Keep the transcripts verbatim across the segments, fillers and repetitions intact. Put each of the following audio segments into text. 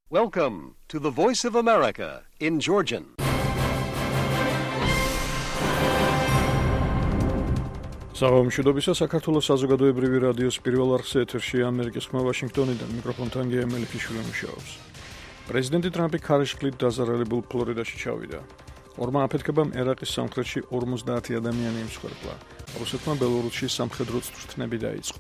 Welcome to the Voice of America in Georgian. Საღამოშიდობისა საქართველოს საზოგადოებრივი რადიოს პირველ არხზე ეთერში ამერიკის ხმა ვაშინგტონიდან მიკროფონთან გემელიფიშვილი მუშაობს. პრეზიდენტი ტრამპი ქარიშხლით დაზარალებულ ფლორიდაში ჩავიდა. ორმა აფეთქებამ ერაყის სამხრეთში ორმოცდაათი ადამიანი იმსხვერპლა. რუსეთმა ბელორუსში სამხედრო წვრთნები დაიწყო.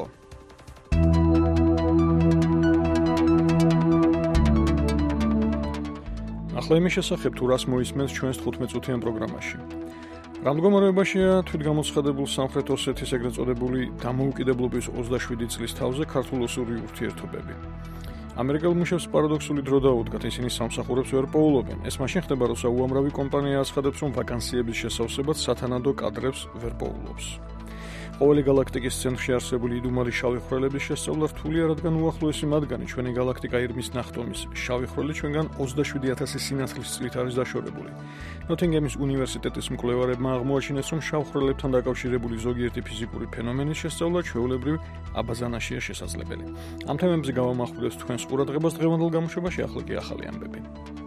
ახლა იმის შესახებ თუ რას მოისმენთ ჩვენს თხუთმეტ წუთიან პროგრამაში. რა მდგომარეობაშია თვითგამოცხადებულ სამხრეთ ოსეთის ეგრეთ წოდებული დამოუკიდებლობის ოცდაშვიდი წლის თავზე ქართულ-ოსური ურთიერთობები. ამერიკელ მუშებს პარადოქსული დრო დაუდგათ, ისინი სამსახურებს ვერ პოულობენ. ეს მაშინ ხდება, როცა უამრავი კომპანია აცხადებს, რომ ვაკანსიების შესავსებად სათანადო კადრებს ვერ პოულობს. ყოველი galaktikis ცენტრში არსებული იდუმალი შავი ხვრელების შესწავლა რთულია, რადგან უახლოესი მათგანი ჩვენი galaktika ირმის ნახტომის შავი ხვრელი ჩვენგან ოცდაშვიდი ათასი სინათლის წლით არის დაშორებული. ნოთინგემის უნივერსიტეტის მკვლევარებმა აღმოაჩინეს, რომ შავ ხვრელებთან დაკავშირებული ზოგიერთი ფიზიკური ფენომენის შესწავლა ჩვეულებრივ აბაზანაშია შესაძლებელი. ამ თემებზე გავამახვილებთ თქვენს ყურადღებას დღევანდელ გამოშვებაში, ახლა კი ახალი ამბები.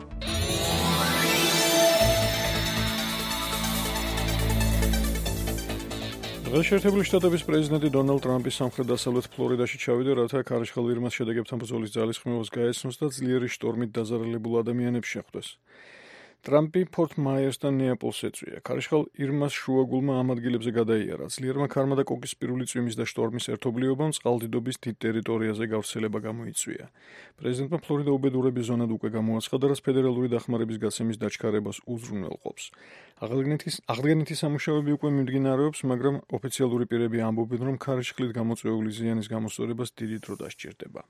დღეს შეერთებული შტატების პრეზიდენტი დონალდ ტრამპი სამხრეთ-დასავლეთ ფლორიდაში ჩავიდა, რათა ქარიშხალ ირმას შედეგებთან ბრძოლის ძალისხმევას გაეცნოს და ძლიერი შტორმით დაზარალებულ ადამიანებს შეხვდეს. ტრამპი ფორტ მაიერსთან ნეაპოლს ეწვია. ქარიშხალ ირმას შუაგულმა ამ ადგილებზე გადაიარა. ძლიერმა ქარმა და კოკისპირული წვიმის და შტორმის ერთობლიობამ წყალდიდობის დიდ ტერიტორიაზე გავრცელება გამოიწვია. პრეზიდენტმა ფლორიდა უბედურების ზონად უკვე გამოაცხადა, რაც ფედერალური დახმარების გაცემის დაჩქარებას უზრუნველყოფს. აღდგენითი სამუშაოები უკვე მიმდინარეობს, მაგრამ ოფიციალური პირები ამბობენ, რომ ქარიშხლით გამოწვეული ზიანის გამოსწორებას დიდი დრო დასჭირდება.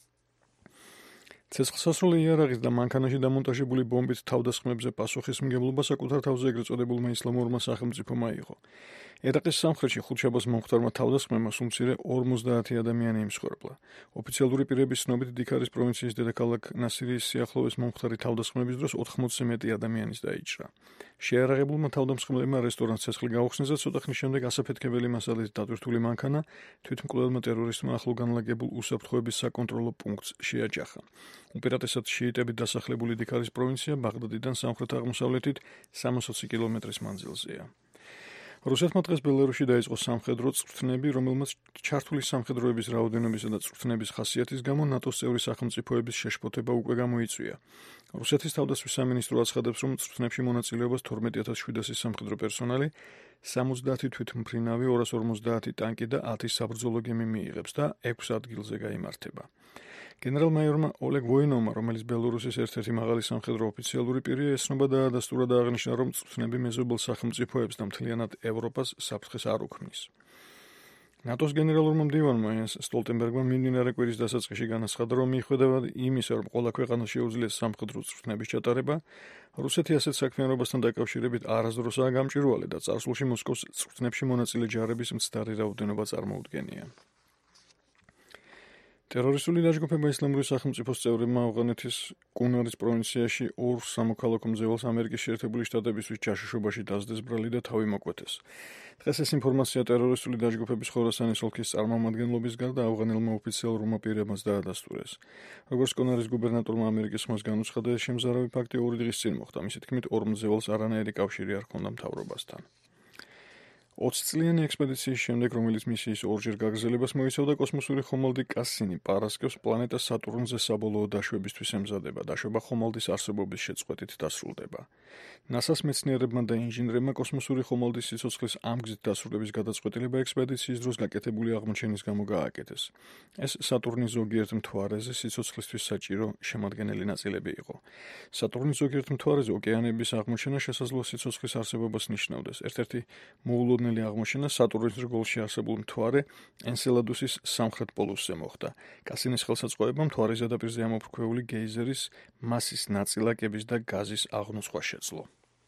ცეცხლსასროლი იარაღის და მანქანაში დამონტაჟებული ბომბით თავდასხმებზე პასუხისმგებლობა საკუთარ თავზე ეგრეთ წოდებულმა ისლამურმა სახელმწიფომ აიღო. ერაყის სამხრეთში ხუთშაბათს მომხდარმა თავდასხმებმა სულ მცირე ორმოცდაათი ადამიანი იმსხვერპლა. ოფიციალური პირების ცნობით, დიქარის პროვინციის დედაქალაქ ნასირიის სიახლოვეს მომხდარი თავდასხმების დროს ოთხმოცზე მეტი ადამიანის დაიჭრა. შეიარაღებულმა თავდამსხმელებმა რესტორანს ცეცხლი გაუხსნეს და ცოტა ხნის შემდეგ ასაფეთქებელი მასალით დატვირთული მანქანა თვითმკვლელმა ტერორისტმა ახლო განლაგებულ უსაფრთხოების საკონტროლო პუნქტს შეაჯახა. უპირატესად შიიტებით დასახლებული დიქარის პროვინცია ბაღდადიდან სამხრეთ-აღმოსავლეთით სამოცდაოცი კილომეტრის მანძილზეა. რუსეთმა დღეს ბელარუსში დაიწყო სამხედრო წვრთნები, რომელმაც ჩართული სამხედროების რაოდენობისა და წვრთნების ხასიათის გამო ნატოს წევრი სახელმწიფოების შეშფოთება უკვე გამოიწვია. რუსეთის თავდაცვის სამინისტრო აცხადებს, რომ წვრთნებში მონაწილეობას თორმეტი ათას შვიდასი სამხედრო პერსონალი, სამოცდაათი თვითმფრინავი, ორას ორმოცდაათი ტანკი და ათი საბრძოლო გემი მიიღებს და ექვს ადგილზე გაიმართება. გენერალ-მაიორმა ოლეგ ვოინოვმა, რომელიც ბელორუსის ერთ-ერთი მაღალი სამხედრო ოფიციალური პირია, ესწრობა დაადასტურა და აღნიშნა, რომ წვრთნები მეზობელ სახელმწიფოებს და მთლიანად ევროპას საფრთხეს არ უქმნის. ნატოს გენერალურმა მდივანმა იენს სტოლტენბერგმა მიმდინარე კვირის დასაწყისში განაცხადა, რომ მიუხედავად იმისა, რომ ყველა ქვეყანას შეუძლია სამხედრო წვრთნების ჩატარება, რუსეთი ასეთ საქმიანობასთან დაკავშირებით არასდროსაა გამჭვირვალე და წარსულში მოსკოვს წვრთნებში მონაწილე ჯარების მცდარი რაოდენობა წარმოუდგენია. ტერორისტული დაჯგუფება ისლამური სახელმწიფოს წევრებმა ავღანეთის კუნარის პროვინციაში ორ სამოქალაქო მძეველს ამერიკის შეერთებული შტატებისთვის ჯაშუშობაში დასდეს ბრალი და თავი მოკვეთეს. დღეს ეს ინფორმაცია ტერორისტული დაჯგუფების ხორასანის ოლქის წარმომადგენლობის გარდა ავღანელმა ოფიციალურმა პირებმაც დაადასტურეს. როგორც კუნარის გუბერნატორმა ამერიკის ხმას განუცხადა, ეს შემზარავი ფაქტი ორი დღის წინ მოხდა. მისი თქმით, ორ მძეველს არანაირი კავშირი არ ჰქონდა მთავრობასთან. ოცწლიანი ექსპედიციის შემდეგ, რომელიც მისიის ორჯერ გაგრძელებას მოიცავდა, კოსმოსური ხომალდი კასინი პარასკევს პლანეტა სატურნზე საბოლოო დაშვებისთვის ემზადება. დაშვება ხომალდის არსებობის შეწყვეტით დასრულდება. ნასას მეცნიერებმა და ინჟინრებმა კოსმოსური ხომალდის სიცოცხლის ამ გზით დასრულების გადაწყვეტილება ექსპედიციის დროს გაკეთებული აღმოჩენის გამო გააკეთეს. ეს სატურნის ზოგიერთ მთვარეზე სიცოცხლისთვის საჭირო შემადგენელი ნაწილები იყო. სატურნის ზოგიერთ მთვარეზე ოკეანეების აღმოჩენა შესაძლოა სიცოცხლის არსებობას ნიშნავდეს. ერთ-ერთი მოულოდნელი აღმოჩენა სატურნის რგოლში არსებულ მთვარე ენსელადუსის სამხრეთ პოლუსზე მოხდა. კასინის ხელსაწყოებამ მთვარის ზედაპირზე ამოფრქვეული გეიზერის მასის ნაწილაკების და გაზის აღნუცვა შეძლო.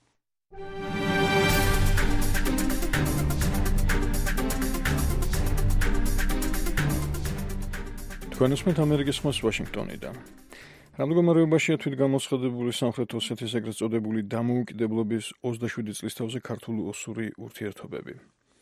თქვენ უსმენთ ამერიკის ხმას ვაშინგტონიდან. რა მდგომარეობაშია თვითგამოცხადებული სამხრეთ ოსეთის ეგრეთ წოდებული დამოუკიდებლობის ოცდაშვიდი წლის თავზე ქართულ-ოსური ურთიერთობები.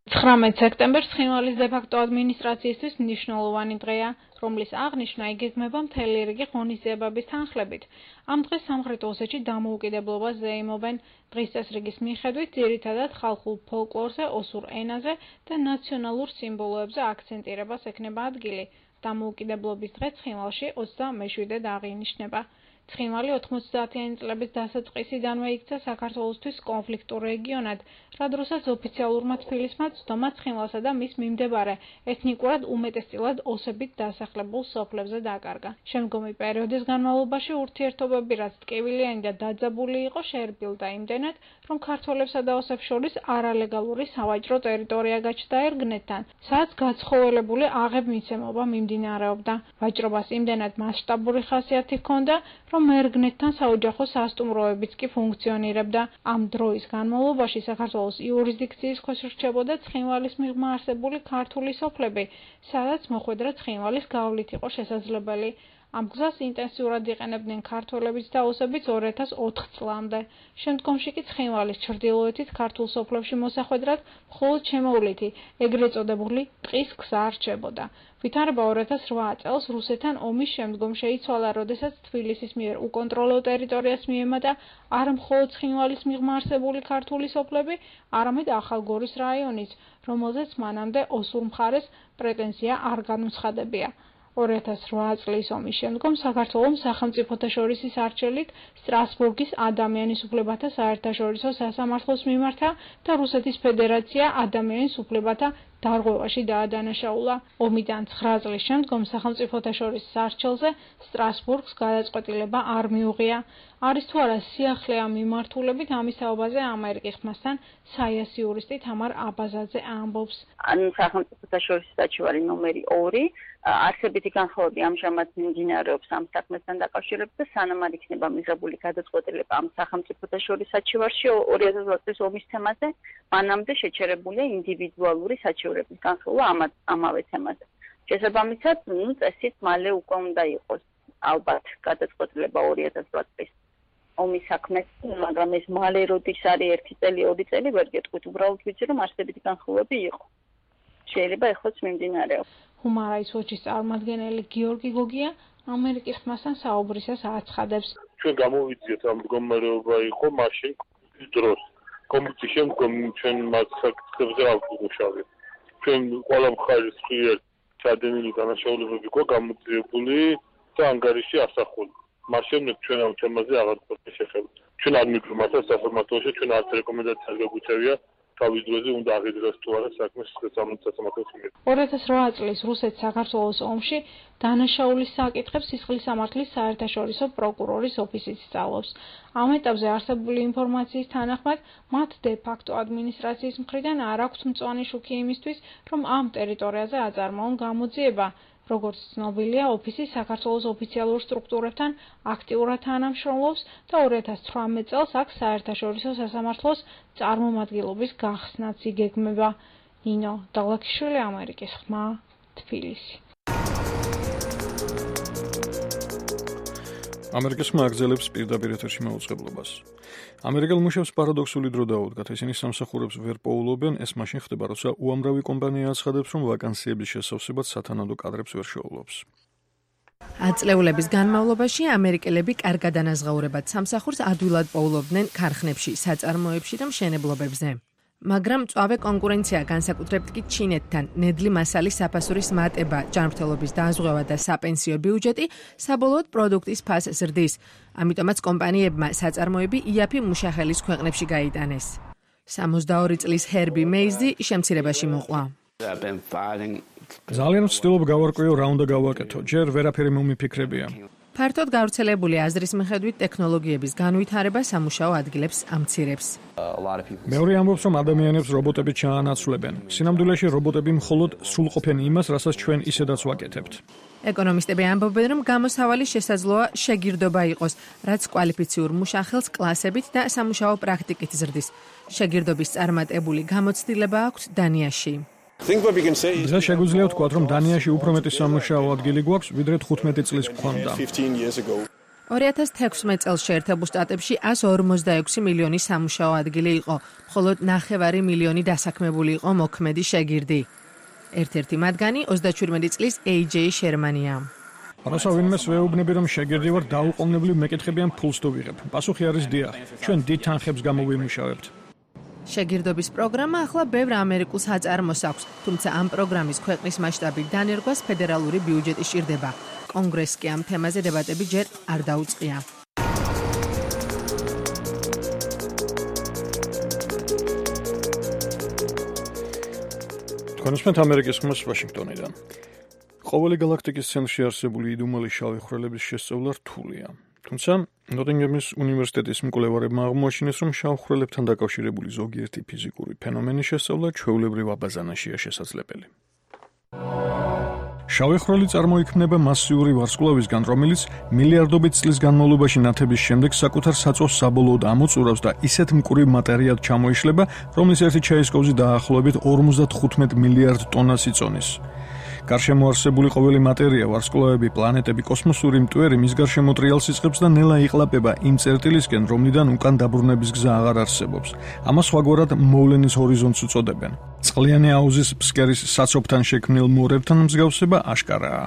ცხრამეტ სექტემბერს ცხინვალის დე-ფაქტო ადმინისტრაციისთვის მნიშვნელოვანი დღეა, რომლის აღნიშვნა იგეგმება მთელი რიგი ღონისძიებების თანხლებით. Ამ დღეს სამხრეთ ოსეთში დამოუკიდებლობას ზეიმობენ. დღის წესრიგის მიხედვით ძირითადად ხალხურ ფოლკლორზე, ოსურ ენაზე და ნაციონალურ სიმბოლოებზე აქცენტირებას ექნება ადგილი. დამოუკიდებლობის დღე ცხინვალში ოცდამეშვიდედ აღინიშნება. ცხინვალი ოთხმოცდაათიანი წლების დასაწყისიდანვე იქცა საქართველოსთვის კონფლიქტურ რეგიონად, რა დროსაც ოფიციალურმა თბილისმა ცდომა ცხინვალსა და მის მიმდებარე ეთნიკურად უმეტესწილად ოსებით დასახლებულ სოფლებზე დაკარგა. შემდგომი პერიოდის განმავლობაში ურთიერთობები, რაც ტკივილიანი და დაძაბული იყო, შეერბილდა იმდენად, რომ ქართველებსა და ოსებს შორის არალეგალური სავაჭრო ტერიტორია გაჩნდა ერგნეთთან, სადაც გაცხოველებული აღებ-მიცემობა მიმდინარეობდა. ვაჭრობას იმდენად მასშტაბური ხასიათი ჰქონდა, რომ ერგნეთთან საოჯახო სასტუმროებიც კი ფუნქციონირებდა. ამ დროის განმავლობაში საქართველოს იურისდიქციის ქვეშ რჩებოდა ცხინვალის მიღმა არსებული ქართული სოფლები, სადაც მოხვედრა ცხინვალის გავლით იყო შესაძლებელი. ამ გზას ინტენსიურად იყენებდნენ ქართველებიც და ოსებიც ორ ათას ოთხ წლამდე. შემდგომში კი ცხინვალის ჩრდილოეთით ქართულ სოფლებში მოსახვედრად მხოლოდ შემოვლითი, ეგრეთ წოდებული ტყის გზა რჩებოდა. ვითარება ორ ათას რვა წელს რუსეთთან ომის შემდგომ შეიცვალა, როდესაც თბილისის მიერ უკონტროლო ტერიტორიას მიემატა არა მხოლოდ ცხინვალის მიღმა არსებული ქართული სოფლები, არამედ ახალგორის რაიონიც, რომელზეც მანამდე ოსურ მხარეს პრეტენზია არ განუცხადებია. ორ ათას რვა წლის ომის შემდგომ საქართველოს სახელმწიფოთა შორისის არჩევლით სტრასბურგის ადამიანის უფლებათა საერთაშორისო სასამართლოს მიმართა და რუსეთის ფედერაცია ადამიანის უფლებათა დარღვევაში დაადანაშაულა. ომიდან ცხრა წლის შემდგომ სახელმწიფოთა შორისის არჩევლზე სტრასბურგს გადაწყვეტილება არ მიუღია. არის თუ არა სიახლე ამ მიმართულებით, ამის თაობაზე ამერიკის ხმასთან საიასი იურისტი თამარ აბაზაძე ამბობს. ან სახელმწიფოთა შორისის საჩივარი ნომერი ორი არსებითი განხილვები ამჟამად მიმდინარეობს ამ საქმესთან დაკავშირებით და სანამ არ იქნება მიღებული გადაწყვეტილება ამ სახელმწიფოთა შორის საჩივარში ორი ათას ოთხ წლის ომის თემაზე, მანამდე შეჩერებულია ინდივიდუალური საჩივრების განხილვა ამავე თემაზე. შესაბამისად, ნუ წესით მალე უკვე უნდა იყოს ალბათ გადაწყვეტილება ორი ათას რვა წლის ომის საქმეს, მაგრამ ეს მალე როდის არის ერთი წელი, ორი წელი ვერ გეტყვით, უბრალოდ ვიცი რომ არსებითი განხილვები იყო. შეიძლება ეხლაც მიმდინარეობს. Human Rights Watch-ის წარმომადგენელი გიორგი გოგია ამერიკის ხმასთან საუბრისას აცხადებს. ჩვენ გამოვიძიეთ ამ მდგომარეობა იყო მაშინ დროს. კომიტეტის შემდგომ ჩვენ მათ საკითხებზე არ ვიმუშავებთ. ჩვენ ყველა მხარის მხრივ ჩადენილი დანაშაულებები ყო გამოძიებული და ანგარიში ასახული. მას შემდეგ ჩვენ ამ თემაზე აღარ ვქონდა შეხება. ჩვენ არ მიგმართა სასამართლოში, ჩვენ არც რეკომენდაციას გაგვიწევია თავის დროზე უნდა აღიძრას თუ არა საქმეს სასამართლოს მიერ. ორ ათას რვა წლის რუსეთ-საქართველოს ომში დანაშაულის საკითხებს სისხლის სამართლის საერთაშორისო პროკურორის ოფისიც სწავლობს. ამ ეტაპზე არსებული ინფორმაციის თანახმად, მათ დე-ფაქტო ადმინისტრაციის მხრიდან არ აქვთ მწვანე შუქი იმისთვის, რომ ამ ტერიტორიაზე აწარმოონ გამოძიება. როგორც ცნობილია, ოფისი საქართველოს ოფიციალურ სტრუქტურებთან აქტიურად თანამშრომლობს და ორ ათას ცხრამეტ წელს აქ საერთაშორისო სასამართლოს წარმომადგენლობის გახსნაც იგეგმება. ნინო დალაქიშვილი, ამერიკის ხმა, თბილისი. ამერიკის ხმა აგრძელებს პირდაპირ ეთერში მაუწყებლობას. ამერიკელ მუშებს პარადოქსული დრო დაუდგათ, ისინი სამსახურებს ვერ პოულობენ, ეს მაშინ ხდება, როცა უამრავი კომპანია აცხადებს, რომ ვაკანსიების შესავსებად სათანადო კადრებს ვერ შეუვლობს. ათწლეულების განმავლობაში ამერიკელები კარგად ანაზღაურებად სამსახურს ადვილად პოულობდნენ ქარხნებში, საწარმოებში და მშენებლობებზე. მაგრამ მწვავე კონკურენცია განსაკუთრებით კი ჩინეთთან, ნედლი მასალის საფასურის მატება, ჯანმრთელობის დაზღვევა და საპენსიო ბიუჯეტი საბოლოოდ პროდუქტის ფასს ზრდის. ამიტომაც კომპანიებმა საწარმოები იაფი მუშახელის ქვეყნებში გაიტანეს. სამოცდაორი წლის ჰერბი მეიზი შემცირებაში მოყვა. ძალიან ვცდილობ გავარკვიო რა უნდა გავაკეთო, ჯერ ვერაფერი მომიფიქრებია. ფართოდ გავრცელებული აზრის მიხედვით ტექნოლოგიების განვითარება სამუშაო ადგილებს ამცირებს. მეორე ამბობს, რომ ადამიანებს რობოტები ჩაანაცვლებენ. სინამდვილეში რობოტები მხოლოდ სრულყოფენ იმას, რასაც ჩვენ ისედაც ვაკეთებთ. ეკონომისტები ამბობენ, რომ გამოსავალი შესაძლოა შეგირდობა იყოს, რაც კვალიფიციურ მუშახელს კლასებით და სამუშაო პრაქტიკით ზრდის. შეგირდობის წარმატებული გამოცდილება აქვთ დანიაში. და შეგვიძლია ვთქვათ, რომ დანიაში უფრო მეტი სამუშაო ადგილი გვაქვს, ვიდრე თხუთმეტი წლის გვქონდა. ორი ათას თექვსმეტ წელს შეერთებულ შტატებში εκατს ორმოცდაექვსი მილიონი სამუშაო ადგილი იყო, მხოლოდ ნახევარი მილიონი დასაქმებული იყო მოქმედი შეგირდი. ერთ-ერთი მათგანი ოცდაჩვიდმეტი წლის ეი ჯეი შერმანია. როცა ვინმეს ვეუბნები, რომ შეგირდი ვარ, დაუყოვნებლივ მეკითხებიან ფულს თუ ვიღებ. პასუხი არის დიახ, ჩვენ დიდ თანხებს გამოვიმუშავებთ. შეგირდობის პროგრამა ახლა ბევრ ამერიკულ საწარმოს აქვს, თუმცა ამ პროგრამის ქვეყნის მასშტაბით დანერგვას ფედერალური ბიუჯეტი სჭირდება. კონგრესს კი ამ თემაზე დებატები ჯერ არ დაუწყია. თქვენსმენთ ამერიკის ხმას ვაშინგტონიდან. ყოველი გალაქტიკის ცენტრში არსებული იდუმალი შავი ხვრელების შესწავლა რთულია. თუმცა ნოტინგემის უნივერსიტეტის მკვლევარებმა აღმოაჩინეს, რომ შავ ხვრელებთან დაკავშირებული ზოგიერთი ფიზიკური ფენომენის შესწავლა ჩვეულებრივ აბაზანაშია შესაძლებელი. შავი ხვრელი წარმოიქმნება მასიური ვარსკვლავისგან, რომელიც მილიარდობით წლის განმავლობაში ნათების შემდეგ საკუთარ საწვავს საბოლოოდ ამოწურავს და ისეთ მკვრივ მატერიად ჩამოიშლება, რომლის ერთი ჩაისკოვზი დაახლოებით ორმოცდათხუთმეტ მილიარდ ტონას იწონის. გარშემო არსებული ყოველი მატერია, ვარსკვლავები, პლანეტები, კოსმოსური მტვერი მის გარშემო ტრიალს იწყებს და ნელა იყლაპება იმ წერტილისკენ, რომლიდან უკან დაბრუნების გზა აღარ არსებობს. ამას სხვაგვარად მოვლენის ჰორიზონტს უწოდებენ. წყლიანი აუზის ფსკერის საცობთან შექმნილ მორევთან მსგავსება აშკარაა.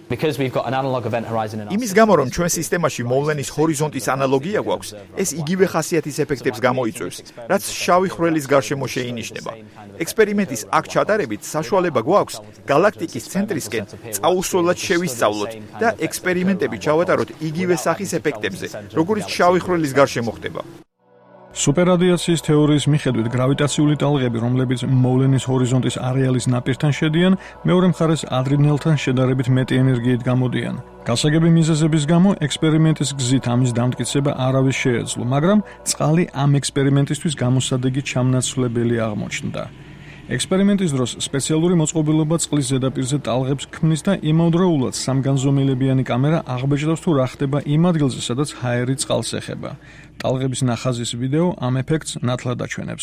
იმის გამო, რომ ჩვენ სისტემაში მოვლენის ჰორიზონტის ანალოგია გვაქვს, ეს იგივე ხასიათის ეფექტებს გამოიწვევს, რაც შავი ხვრელის გარშემო შეინიშნება. ექსპერიმენტის აქ ჩატარებით საშუალება გვაქვს გალაქტიკის ცენტრისკენ წაუსვლელად შევისწავლოთ და ექსპერიმენტები ჩავატაროთ იგივე სახის ეფექტებზე, როგორც შავი ხვრელის გარშემო ხდება. სუპერრადიაციის თეორიის მიხედვით გრავიტაციული ტალღები, რომლებიც მოვლენის ჰორიზონტის არეალის ნაპირთან შედიან, მეორე მხარეს ადრინდელთან შედარებით მეტი ენერგიით გამოდიან. გასაგები მიზეზების გამო ექსპერიმენტის გზით ამის დამტკიცება არავის შეეძლო, მაგრამ წყალი ამ ექსპერიმენტისთვის გამოსადეგი ჩამნაცვლებელი აღმოჩნდა. ექსპერიმენტის დროს სპეციალური მოწყობილობა წყლის ზედაპირზე ტალღებს ქმნის და იმავდროულად სამგანზომილებიანი კამერა აღბეჭდავს თუ რა ხდება იმ ადგილზე, სადაც ჰაერი წყალს ეხება. ტალღების ნახაზის ვიდეო ამ ეფექტს ნათლად აჩვენებს.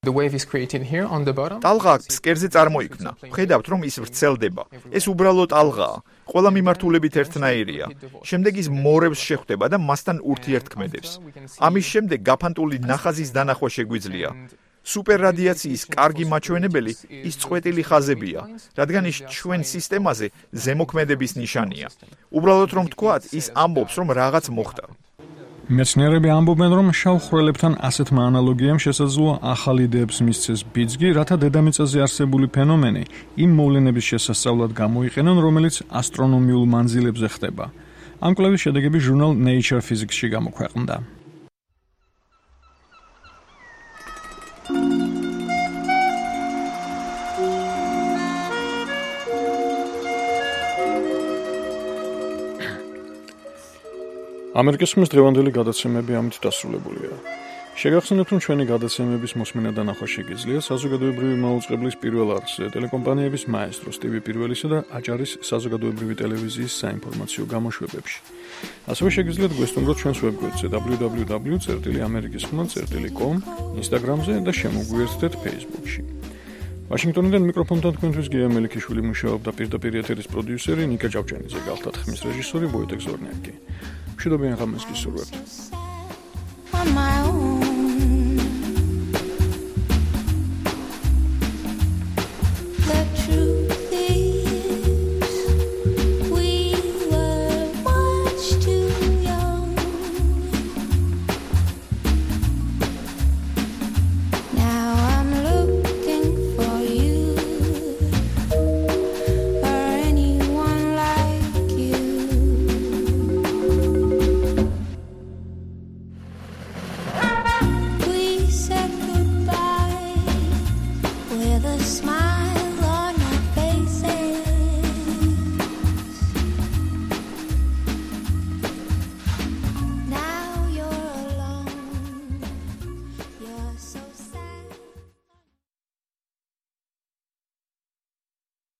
ტალღა ფსკერზე წარმოიქმნა. ხედავთ, რომ ის ვრცელდება. ეს უბრალოდ ტალღაა. ყველა მიმართულებით ერთნაირია. შემდეგ ის მორევს შეხვდება და მასთან ურთიერთქმედებს. ამის შემდეგ გაფანტული ნახაზის დანახვა შეგვიძლია. სუპერრადიაციის კარგი მაჩვენებელი ის წყვეტილი ხაზებია, რადგან ის ჩვენ სისტემაზე ზემოქმედების ნიშანია. უბრალოდ რომ ვთქვათ, ის ამბობს, რომ რაღაც მოხდა. მეცნიერები ამბობენ, რომ შავ ხვრელებთან ასეთმა ანალოგიამ შესაძლოა ახალი იდეებს მისცეს ბიძგი, რათა დედამიწაზე არსებული ფენომენი იმ მოვლენების შესასწავლად გამოიყენონ, რომელიც ასტრონომიულ მანძილებზე ხდება. ამ კვლევის შედეგები ჟურნალ Nature Physics-ში გამოქვეყნდა. ამერიკის ხმის დღევანდელი გადაცემები ამით დასრულებულია. შეგახსენებთ, რომ ჩვენი გადაცემების მოსმენა და ნახვა შეგიძლია საზოგადოებრივი მაუწყებლის პირველ არხს, ტელეკომპანიების მაესტროს, ტივი პირველისა და აჭარის საზოგადოებრივი ტელევიზიის საინფორმაციო გამოშვებებში. ასევე შეგიძლიათ გვესტუმროთ ჩვენს ვებგვერდზე დაბლიუ დაბლიუ დაბლიუ წერტილი ამერიკის ხმა წერტილი კომ, ინსტაგრამზე და შემოგვიერთდეთ ფეისბუქში. ვაშინგტონიდან მიკროფონთან თქვენთვის გია მელიქიშვილი მუშაობდა, პირდაპირ ეთერის პროდიუსერი ნიკა ჭავჭანიძე, გახლდათ ხმის რეჟისორი ვოიტეკ ზორნიაკი. მშვიდობიან ღამეს გისურვებთ.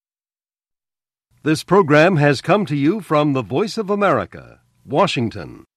This program has come to you from the Voice of America, Washington.